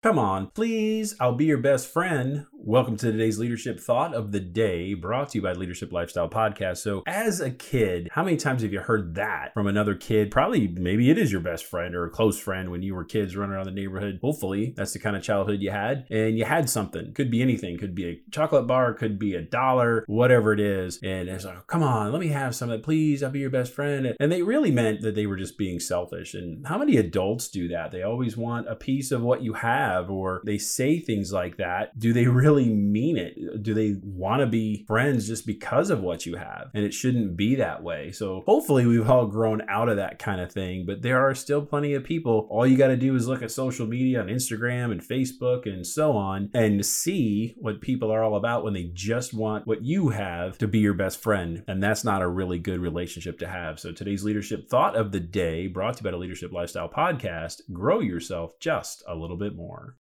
Come on, please. I'll be your best friend. Welcome to today's leadership thought of the day, brought to you by Leadership Lifestyle Podcast. So as a kid, how many times have you heard that from another kid? Probably, maybe it is your best friend or a close friend when you were kids running around the neighborhood. Hopefully that's the kind of childhood you had, and you had something. Could be anything. Could be a chocolate bar, could be $1, whatever it is. And it's like, come on, let me have some of that, please. I'll be your best friend. And they really meant that they were just being selfish. And how many adults do that? They always want a piece of what you have, or they say things like that. Do they really mean it? Do they want to be friends just because of what you have? And it shouldn't be that way. So hopefully we've all grown out of that kind of thing, but there are still plenty of people. All you got to do is look at social media on Instagram and Facebook and so on and see what people are all about when they just want what you have to be your best friend. And that's not a really good relationship to have. So today's leadership thought of the day, brought to you by the Leadership Lifestyle Podcast: grow yourself just a little bit more.